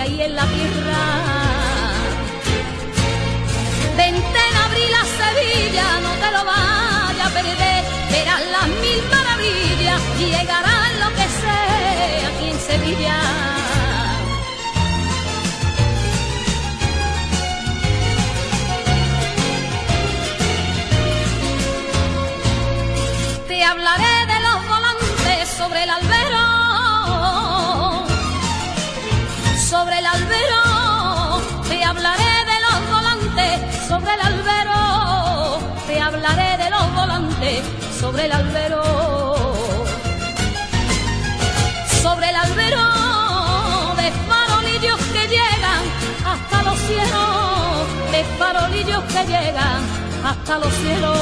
ahí en la tierra. Vente en abril a Sevilla, no te lo vayas a perder, verás las mil maravillas, llegarás lo que sea aquí en Sevilla. Te hablaré de los volantes sobre el albero, sobre el albero, te hablaré de los volantes sobre el albero, te hablaré de los volantes sobre el albero, sobre el albero de farolillos que llegan hasta los cielos, de farolillos que llegan hasta los cielos.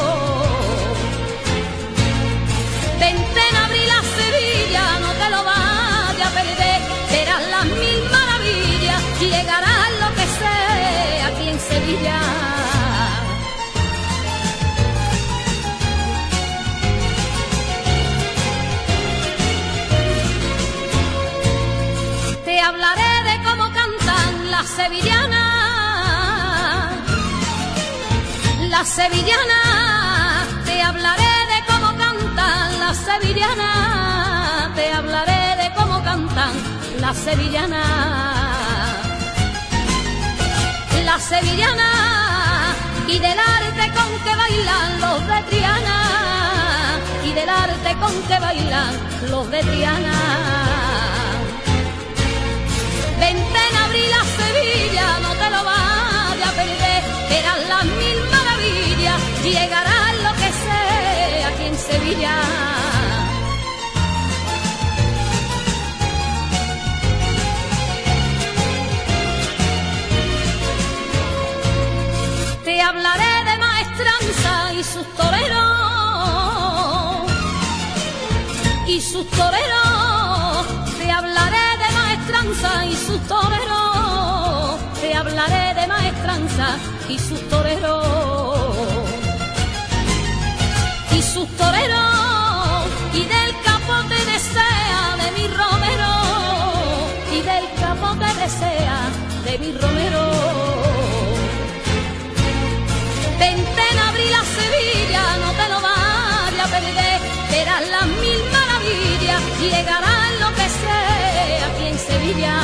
Vente en abril a Sevilla, no te lo vayas a perder, verás las mil maravillas, llegarás lo que sea aquí en Sevilla. Te hablaré de cómo cantan las sevillanas, las sevillanas, te hablaré de cómo cantan las sevillanas, te hablaré de cómo cantan las sevillanas, las sevillanas, y del arte con que bailan los de Triana, y del arte con que bailan los de Triana. Vente en abril a Sevilla, no te lo vayas a perder, verás las mil maravillas, llegarás lo que sea aquí en Sevilla. Te hablaré de maestranza y sus toreros, y sus toreros, te hablaré de maestranza y sus toreros, te hablaré de maestranza y sus toreros, y sus toreros, y del capote de sea de mi romero, y del capote de sea de mi romero. Vente en abril a Sevilla, no te lo vayas a perder, verás las mil maravillas, llegarás lo que sea aquí en Sevilla.